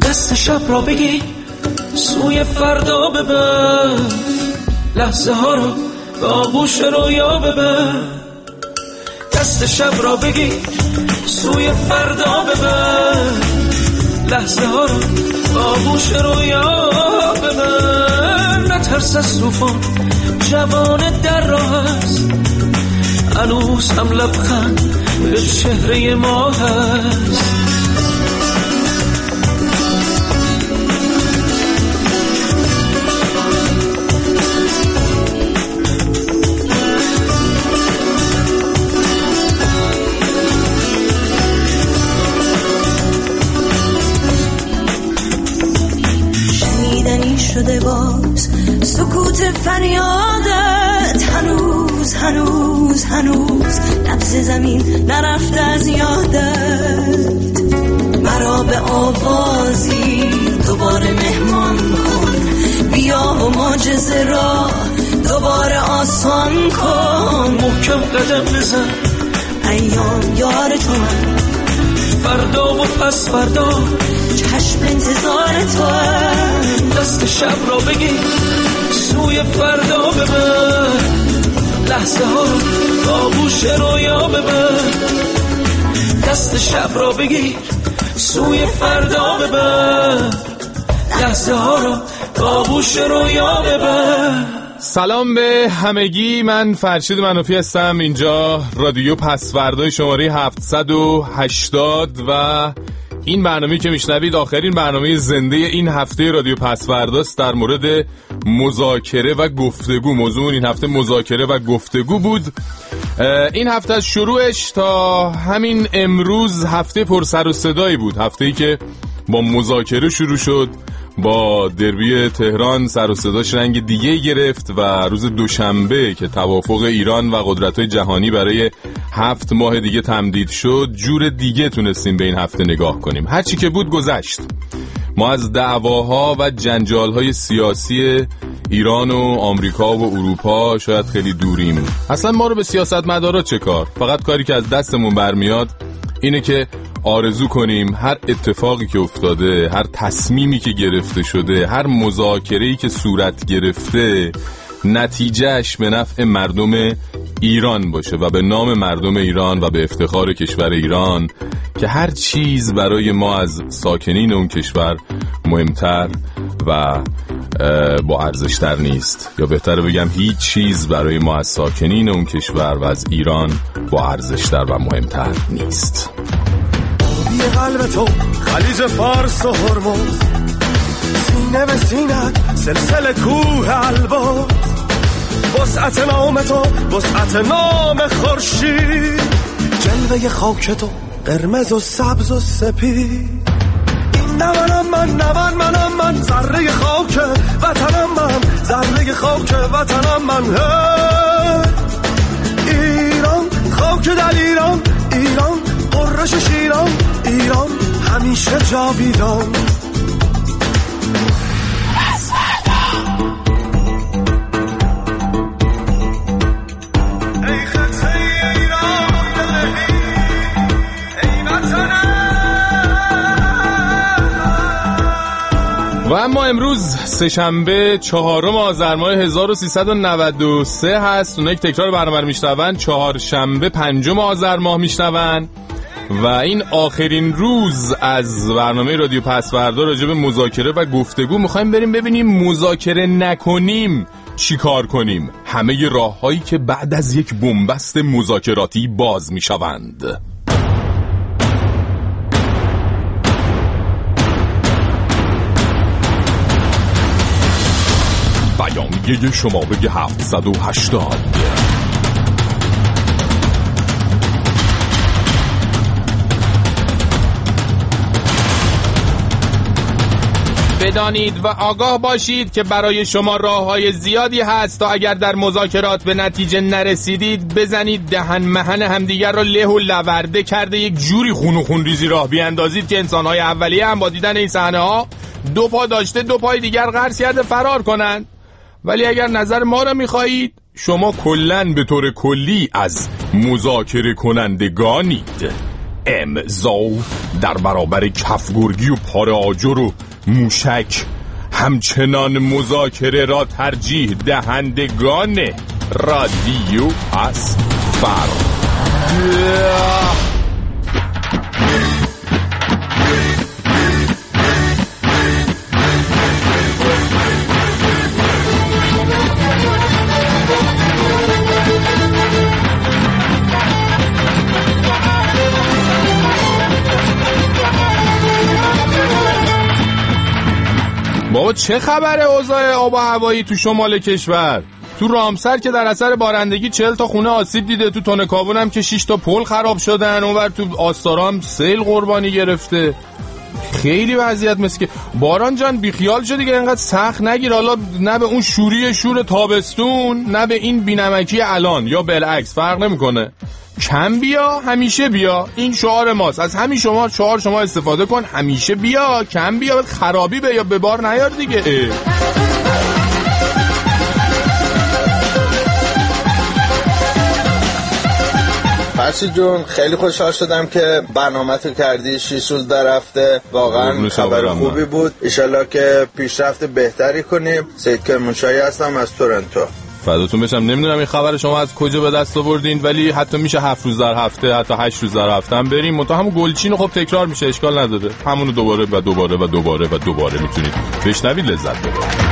دست شب را بگیر سوی فردا ببر، لحظه ها رو به آغوش رویا ببر. دست شب را بگیر سوی فردا ببر، لحظه ها رو به آغوش رویا ببر. نترس از طوفان، جوان در راه است، هنوز هم لبخند به چهره ما هست. شنیدنی شده باز سکوت فریادت، هنوز هنوز هنوز نبض زمین نرفته از یادت. مرا به آوازی دوباره مهمان کن، بیا و معجزه را دوباره آسان کن. محکم قدم بزن، ایام یار تو من، فردا و پس فردا چشم انتظار تو هم. دست شب را بگیر سوی فردا ببر، لحظه ها رو به آغوش رویا ببر. دست شب را بگیر سوی فردا ببر، لحظه ها رو به آغوش رویا ببر. سلام به همگی، من فرشید منوفی هستم. اینجا رادیو پسوردای شماره 780 و این برنامه‌ای که میشنوید آخرین برنامه زنده این هفته رادیو پسورداست در مورد مذاکره و گفتگو. موضوع این هفته مذاکره و گفتگو بود. این هفته از شروعش تا همین امروز هفته پر سر و صدایی بود، هفته‌ای که با مذاکره شروع شد، با دربی تهران سر و صداش رنگ دیگه گرفت و روز دوشنبه که توافق ایران و قدرت‌های جهانی برای 7 ماه دیگه تمدید شد، جور دیگه تونستیم به این هفته نگاه کنیم. هرچی که بود گذشت. ما از دعواها و جنجال‌های سیاسی ایران و آمریکا و اروپا شاید خیلی دوریم. اصلا ما رو به سیاستمدارا چه کار؟ فقط کاری که از دستمون برمیاد اینه که آرزو کنیم هر اتفاقی که افتاده، هر تصمیمی که گرفته شده، هر مذاکره‌ای که صورت گرفته، نتیجهش به نفع مردم ایران باشه و به نام مردم ایران و به افتخار کشور ایران که هر چیز برای ما از ساکنین اون کشور مهمتر و با ارزشتر نیست، یا بهتره بگم هیچ چیز برای ما از ساکنین اون کشور و از ایران با ارزشتر و مهمتر نیست. قلب تو خلیج فارس و هرمز، سینه به سینت سلسله کوه البرز، وسعت نام تو وسعت نام خورشید، جلوه خاک تو قرمز و سبز و سپید. این نمنم من ذره خاک وطنم، من ذره خاک وطنم من. ایران خاک در ایران، ایران قرش شیران، ایران همیشه جاویدان. ای خطه ایران دلهی، ای وطنم. و اما امروز سه‌شنبه 4 آذر ماه 1393 هست. اونایی که تکرار برنامه رو میشنون چهارشنبه 5 آذر ماه میشنون و این آخرین روز از برنامه رادیو پسوردا راجع به مذاکره و گفتگو. میخوایم بریم ببینیم مذاکره نکنیم چی کار کنیم، همه راههایی که بعد از یک بنبست مذاکراتی باز میشوند. بیانیه شماره 780. بدانید و آگاه باشید که برای شما راه‌های زیادی هست تا اگر در مذاکرات به نتیجه نرسیدید بزنید دهن مهن همدیگر را له و لورده کرده یک جوری خون و خونریزی راه بیاندازید که انسان‌های اولیه هم با دیدن این صحنه‌ها 2 پا داشته 2 پای دیگر قرض کرده فرار کنند. ولی اگر نظر ما را می‌خواهید، شما کلاً به طور کلی از مذاکره کنندگانید. امضا در برابر کفگرگی و پاره آجر و موشک همچنان مذاکره را ترجیح دهندگان رادیو پسورده. بابا چه خبره اوضاع آب و هوایی تو شمال کشور؟ تو رامسر که در اثر بارندگی 40 تا خونه آسیب دیده، تو تونکابون هم که 6 تا پل خراب شدن، اونور تو آستارام سیل قربانی گرفته. خیلی وضعیت مثل که باران جان بیخیال شد دیگه، اینقدر سخت نگیر. حالا نه به اون شور تابستون، نه به این بینمکی الان، یا بالعکس فرق نمیکنه. کم بیا همیشه بیا، این شعار ماست. از همین شعار شما استفاده کن، همیشه بیا، کم بیا، خرابی به یا به بار نیار دیگه. فرشید جون خیلی خوشحال شدم که برنامه‌تو کردی 6 روز در هفته، واقعا خبر خوبی بود. انشالله که پیشرفت بهتری کنیم. سید کرمانشاهی هستم از تورنتو. فداتون بشم. نمیدونم این خبر شما از کجا به دست آوردین، ولی حتی میشه 7 روز در هفته، حتی 8 روز در هفته هم بریم. منتها همون گلچین خب تکرار میشه، اشکال نداره. همونو دوباره و دوباره و دوباره و دوباره میتونید بشنوید، لذت ببرید.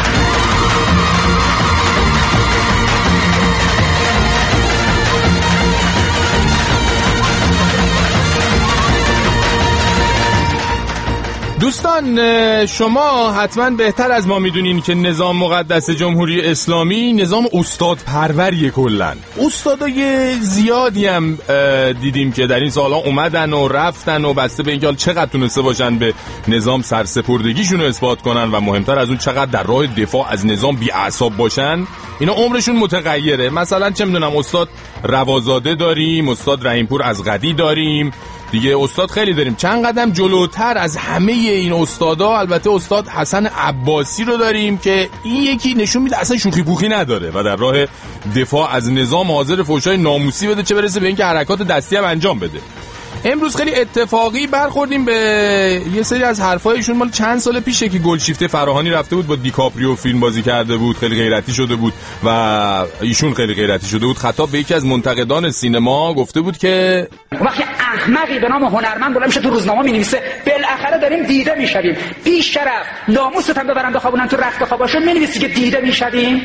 دوستان شما حتما بهتر از ما میدونین که نظام مقدس جمهوری اسلامی نظام استاد پروریه. کلن استادای زیادی هم دیدیم که در این سالها اومدن و رفتن و بسته به اینکه چقدر تونسته باشن به نظام سرسپردگیشون رو اثبات کنن و مهمتر از اون چقدر در راه دفاع از نظام بی اعصاب باشن، اینا عمرشون متغیره. مثلا چه میدونم استاد روازاده داریم، استاد رحیمپور از قدی داریم دیگه، استاد خیلی داریم. چند قدم جلوتر از همه این استادا البته استاد حسن عباسی رو داریم که این یکی نشون میده اصلا شوخی پوخی نداره و در راه دفاع از نظام حاضر فحشای ناموسی بده، چه برسه به اینکه حرکات دستی هم انجام بده. امروز خیلی اتفاقی برخوردیم به یه سری از حرفایشون. مال چند سال پیشه که گلشیفته فراهانی رفته بود با دیکاپریو فیلم بازی کرده بود، خیلی غیرتی شده بود و ایشون خیلی غیرتی شده بود. خطاب به یکی از منتقدان سینما گفته بود که وقتی احمقی به نام هنرمند بلند میشه تو روزنامه مینویسه بالاخره داریم دیده میشویم، بی شرف ناموست هم ببرن بخوابونن تو رخت خواباشون، مینویسی که دیده میشویم.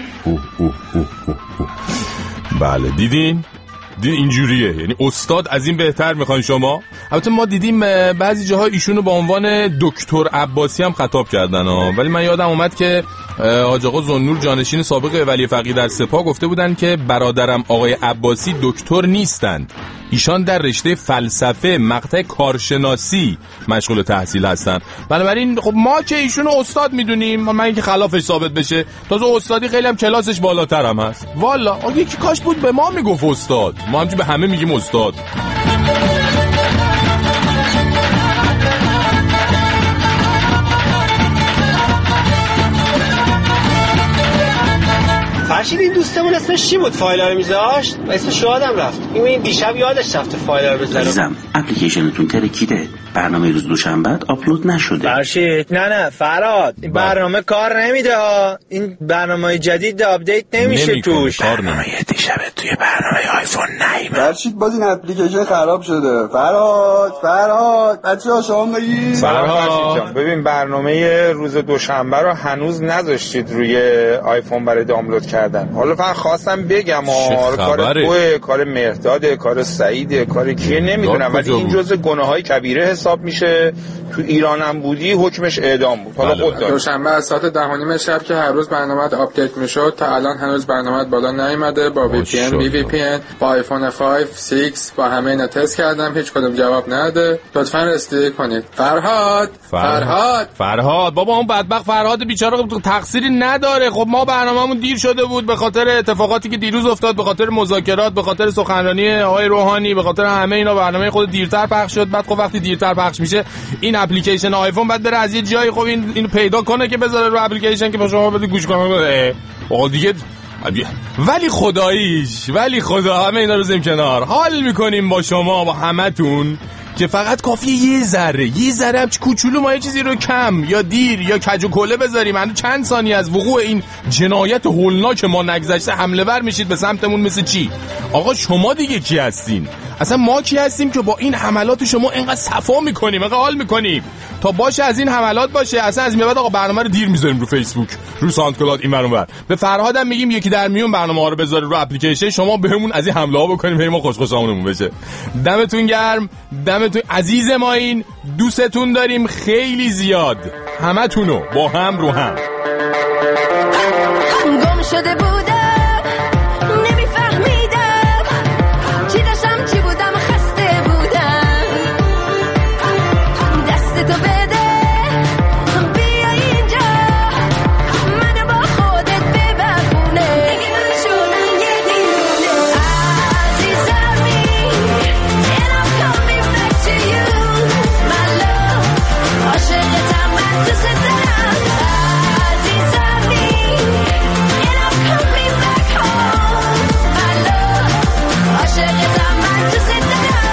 بله دیدین اینجوریه، یعنی استاد از این بهتر میخوان شما. البته ما دیدیم بعضی جاها ایشونو با عنوان دکتر عباسی هم خطاب کردن ولی من یادم اومد که حاج آقا ذوالنور جانشین سابق ولی فقیه در سپاه گفته بودن که برادرم آقای عباسی دکتر نیستند، ایشان در رشته فلسفه مقطع کارشناسی مشغول تحصیل هستن. بنابراین خب ما که ایشونو استاد میدونیم، من اینکه خلافش ثابت بشه، تازه استادی خیلی هم کلاسش بالاتر هم هست. والا یکی کاش بود به ما میگفت استاد، ما همچنین به همه میگیم استاد. فرشید این دوستمون اسمش چی بود؟ فایل‌ها رو میذاشت و اسمش یادم رفت. این دیشب یادش رفت فایل‌ها رو بذاره. عزیزم اپلیکیشنتون ترکیده، برنامه روز دوشنبه آپلود نشده. فرشید نه فراد، این برنامه کار نمیده ها. این برنامه جدید آپدیت نمیشه توش. برنامه دیشب توی برنامه آیفون نیومد. فرشید باز این اپلیکیشن خراب شده. فرهاد بچه‌ها شما بگید. فرشید جان ببین برنامه روز دوشنبه رو هنوز نذاشتید روی آیفون برای دانلود کردن. حالا فقط خواستم بگم کار توه، کار مهرداد، کار سعید، کار کیه نمیدونم، ولی این جزء گناههای کبیره حساب میشه. تو ایران هم بودی حکمش اعدام بود. حالا خود دار دوشنبه از ساعت 10:30 شب که هر روز برنامه آپدیت میشد تا الان هنوز برنامه بالا نیومده. با VPN با آیفون 5 6 با همه اینا تست کردم، هیچ کدوم جواب نده. لطفاً رسیدگی کنید. فرهاد بابا اون بدبخت فرهاد بیچاره تقصیری نداره. خب ما برنامه‌مون دیر شده بود به خاطر اتفاقاتی که دیروز افتاد، به خاطر مذاکرات، به خاطر سخنرانی آقای روحانی، به خاطر همه اینا برنامه خود دیرتر پخش شد. بعد خب وقتی دیرتر پخش میشه این اپلیکیشن آیفون بعد بره از یه جایی خب اینو پیدا کنه که بذاره رو اپلیکیشن که به شما بده گوش کنه. آقا دیگه ولی خدا همه اینا رو بزنیم کنار. حال میکنیم با شما با همتون که فقط کافیه یه ذره هم کوچولو ما یه چیزی رو کم یا دیر یا کج و کله بذاریم، هنوز چند ثانیه از وقوع این جنایت هولناک ما نگذشته حمله ور میشید به سمتمون. مثل چی؟ آقا شما دیگه کی هستین؟ اصلا ما کی هستیم که با این حملات شما اینقدر صفا میکنیم، اینقدر حال میکنیم؟ تا باشه از این حملات باشه، اصلا از این بعد آقا برنامه رو دیر میذاریم رو فیسبوک، رو ساوندکلاود، این برنامه. به فرهادم میگیم یکی در میون برنامه‌ها رو بذاره رو اپلیکیشن، شما بهمون از این حمله ها بکنیم بریم ما خوشخوشامونمون بشه. دمتون گرم، دمتون عزیز ما، این دوستتون داریم خیلی زیاد، همتونو با هم رو هم. گم شده بودم نمیفهمیدم چی داشتم چی بودم، خسته بودم. دستتو بده بیا اینجا منو با خودت ببرونه، دیگه من شدم یه دیوونه. عزیزمی and I'm coming back to you my love، عاشقتم من دوست دارم. عزیزمی and I'm coming back home my love، عاشقتم من دوست دارم.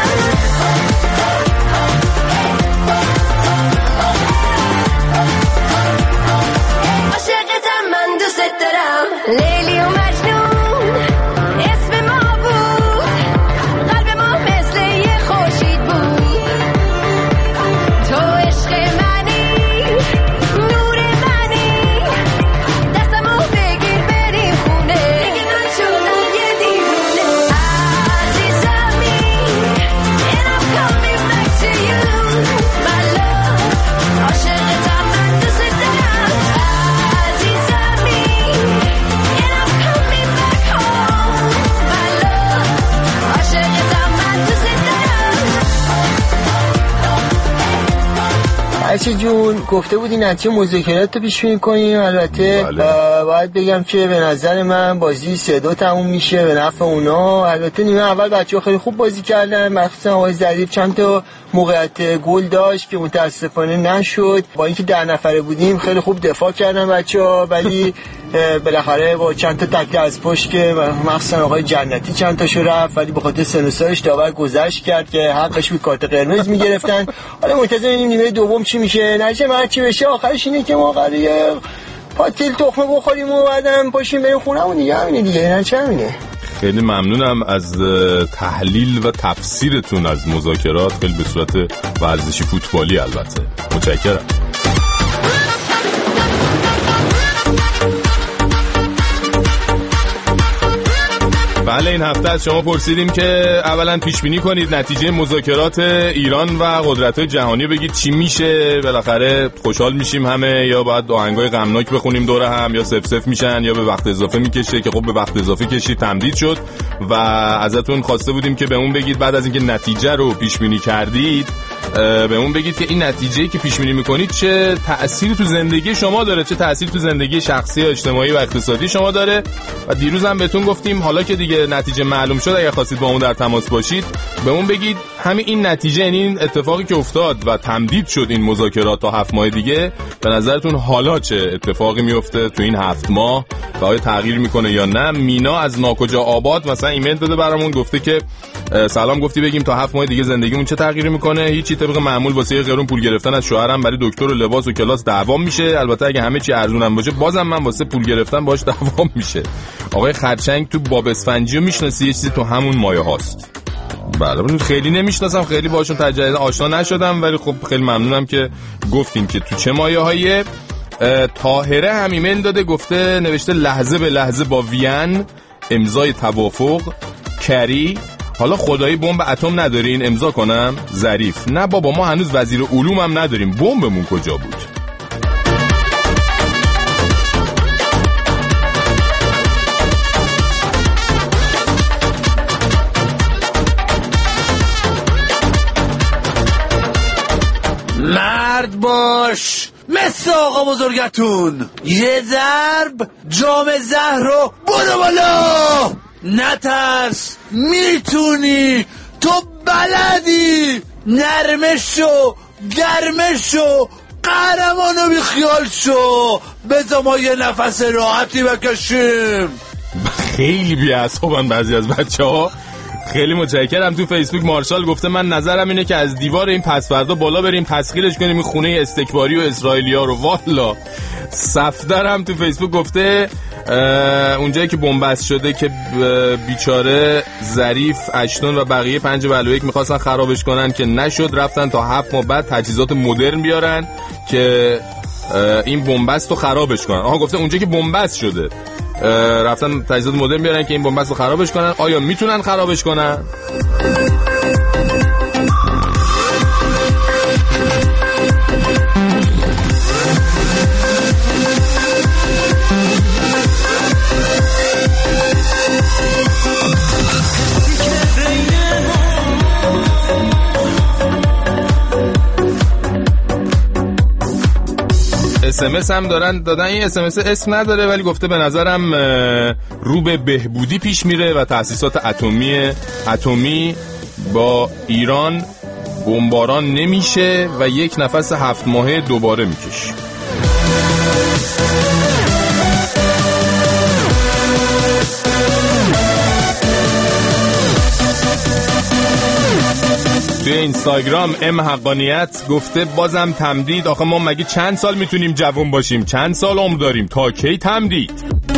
عاشقتم من دوست دارم. لیلی و مجنون اسم ما بود، قلب ما مثل یه خورشید بود. تو عشق منی، نور منی، دستمو بگیر بریم خونه، دیگه من شدم یه دیوونه. عزیزمی and I'm coming back to you my love، عاشقتم من دوست دارم. عزیزمی and I'm coming back home my love، عاشقتم من دوست دارم. عرشی جون گفته بودی نتیجه مذاکرات رو پیش بینی کنیم. البته باید بگم که به نظر من بازی 3-2 تموم میشه به نفع اونا. البته نیمه اول بچه‌ها خیلی خوب بازی کردن، مخصوصا آقای ظریف چند تا موقعیت گل داشت که متاسفانه نشد. با اینکه 10 نفره بودیم خیلی خوب دفاع کردن بچه‌ها، ولی بالاخره با چند تا تکل از پشت که مخصوصا آقای جنتی چند تاشو رفت، ولی به خاطر سن و سالش داور گذشت کرد که حقش بود کارت قرمز میگرفتن. حالا منتظر اینیم نیمه دوم چی میشه، نشه هر چی بشه آخرش اینه که ما قراره پاتیل تخمه بخوریم و بعدم پاشیم بریم خونمون دیگه. همینه دیگه، نه چه همینه. خیلی ممنونم از تحلیل و تفسیرتون از مذاکرات، خیلی به صورت ورزشی فوتبالی البته. متشکرم. بله این هفته از شما پرسیدیم که اولا پیش بینی کنید نتیجه مذاکرات ایران و قدرت‌های جهانی، بگید چی میشه. بالاخره خوشحال میشیم همه، یا باید آهنگای غمناک بخونیم دوره هم، یا 0-0 میشن، یا به وقت اضافه میکشه که خب به وقت اضافه کشید تمدید شد. و ازتون خواسته بودیم که بهمون بگید بعد از اینکه نتیجه رو پیش بینی کردید بهمون بگید که این نتیجه‌ای که پیش بینی میکنید چه تأثیری تو زندگی شما داره، چه تأثیری تو زندگی شخصی و اجتماعی و اقتصادی شما داره. و دیروز هم بهتون گفتیم حالا که دیگه نتیجه معلوم شد، اگه خواستید با اون در تماس باشید بهمون بگید همین این نتیجه، یعنی این اتفاقی که افتاد و تمدید شد این مذاکرات تا 7 ماه دیگه، به نظرتون حالا چه اتفاقی میفته تو این 7 ماه و آیا تغییر میکنه یا نه. مینا از ناکجا آباد مثلا ایمیل داده برامون، گفته که سلام، گفتی بگیم تا 7 ماه دیگه زندگیمون چه تغییری میکنه. هیچی، طبق معمول واسه قرون پول گرفتن از شوهرم برای دکتر و لباس و کلاس دعوام میشه. البته اگه همه چی ارزونم باشه بازم من واسه پول گرفتن باش دعوام میشه. آقای خرچنگ تو باب اسفنجی رو میشناسی؟ یه چیزی تو همون مایه هاست. بله خیلی نمیشناسم، خیلی باشون تجربه آشنا نشدم، ولی خب خیلی ممنونم که گفتین که تو چه مایه هایه. طاهره هم ایمیل داده، گفته نوشته لحظه به لحظه با وین امضای توافق کری. حالا خدایی بمب اتم ندارین امضا کنم؟ ظریف: نه بابا ما هنوز وزیر علوم هم نداریم، بمبمون کجا بود؟ مرد باش مثل آقا بزرگتون، یه ضرب جام زهر رو برو بالا، نترس، میتونی، تو بلدی، نرمش شو، گرمش شو، قهرمانو بیخیال شو، بذار ما یه نفس راحتی بکشیم. خیلی بی‌اعصابن بعضی از بچه‌ها. خیلی متشکرم. تو فیسبوک مارشال گفته من نظرم اینه که از دیوار این پسوردا بالا بریم تسخیرش کنیم این خونه استکباری و اسرائیلیا رو. والا. صفدرم تو فیسبوک گفته اونجایی که بنبست شده که بیچاره ظریف اشتون و بقیه 5+1 میخواستن خرابش کنن که نشد، رفتن تا 7 ماه بعد تجهیزات مدرن بیارن که این بنبست رو خرابش کنن. گفته اونجایی که بنبست شده رفتن تجهیزات مدرن بیارن که این بنبست رو خرابش کنن. آیا میتونن خرابش کنن؟ SMS هم دادن. این SMS اسم نداره ولی گفته به نظرم رو به بهبودی پیش میره و تأسیسات اتمی با ایران بمباران نمیشه و یک نفس 7 ماهه دوباره میکشه. توی اینستاگرام حقانیت گفته بازم تمدید. آخه ما مگه چند سال میتونیم جوان باشیم؟ چند سال عمر داریم؟ تا کی تمدید؟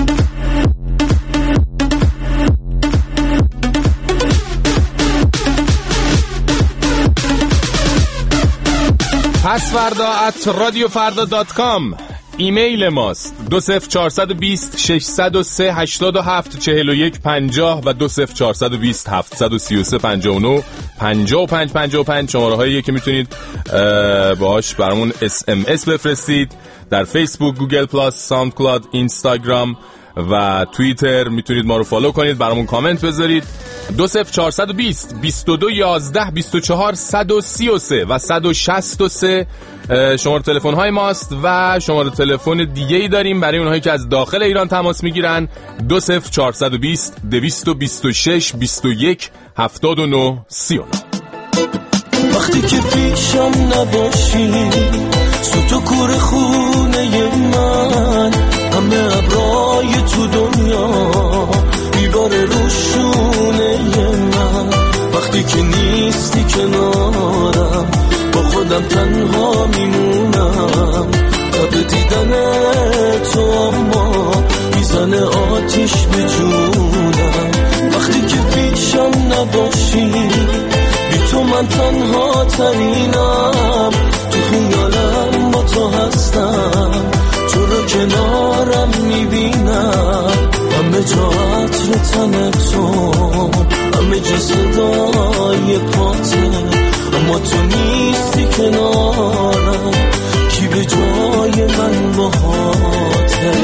pasvarda@radiofarda.com ایمیل ماست. 20420 603 87 41 50 و 20420 733 59 55 55 شماره هایی که میتونید باهاش برامون SMS بفرستید. در فیسبوک، گوگل پلاس، ساوند کلاود، اینستاگرام و توییتر میتونید ما رو فالو کنید، برامون کامنت بذارید. 20420 22 11 24 133 و 163 شماره تلفن های ماست و شماره تلفن دیگه ای داریم برای اونهایی که از داخل ایران تماس میگیرن. 20420 226 21 79 39. وقتی که پیشم نباشی سوت و کور خونه من، همه ابرای تو دنیا میباره روشونه من. وقتی که نیستی کنارم با خودم تنها میمونم، تا به دیدن تو اما میزنه آتیش به جونم. وقتی که پیشم نباشی بی تو من تنها ترینم، تو خیالم با تو هستم، تو رو کنارم میبینم، همه جا عطر تن تو، همه جا صدای پاته، اما تو نیستی کنارم، کی به جای من باهاته.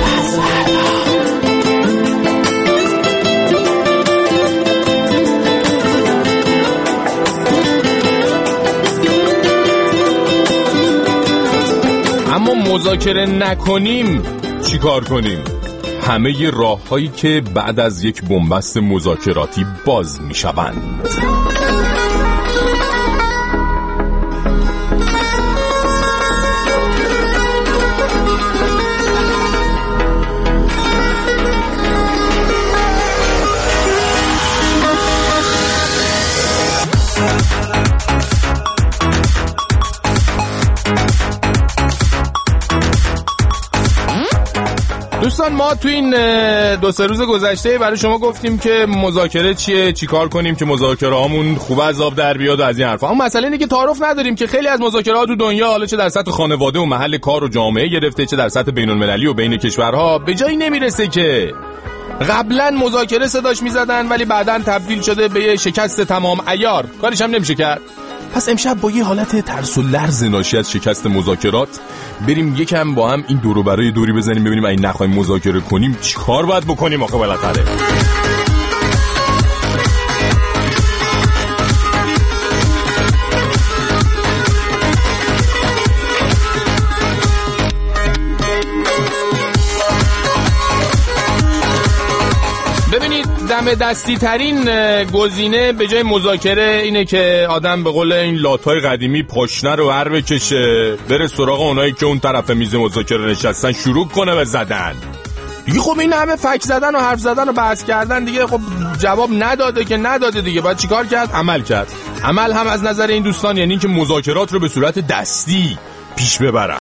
اما مذاکره نکنیم چی کار کنیم؟ همه راه‌هایی که بعد از یک بنبست مذاکراتی باز می‌شوند. دوستان ما تو این 2-3 روز گذشته برای شما گفتیم که مذاکره چیه، چی کار کنیم که مذاکره هامون خوب از آب در بیاد و از این حرفا. اما مسئله اینه که تعارف نداریم که خیلی از مذاکره ها تو دنیا، حالا چه در سطح خانواده و محل کار و جامعه گرفته، چه در سطح بین المللی و بین کشورها، به جایی نمیرسه که قبلا مذاکره صداش میزدن ولی بعداً تبدیل شده به یه شکست تمام عیار، کارش هم نمیشه کرد. پس امشب با یه حالت ترس و لرز ناشی از شکست مذاکرات بریم یکم با هم این دورو برای دوری بزنیم، ببینیم اگه نخوایم مذاکره کنیم چیکار باید بکنیم آخه بالاخره. دم دستی ترین گزینه به جای مذاکره اینه که آدم به قول این لاتای قدیمی پاشنه رو ور بکشه، بره سراغ اونایی که اون طرف میز مذاکره نشستن، شروع کنه به زدن. دیگه خب این همه فک زدن و حرف زدن و بحث کردن دیگه خب جواب نداده که نداده دیگه، باید چیکار کرد؟ عمل کرد. عمل هم از نظر این دوستان یعنی که مذاکرات رو به صورت دستی پیش ببرن.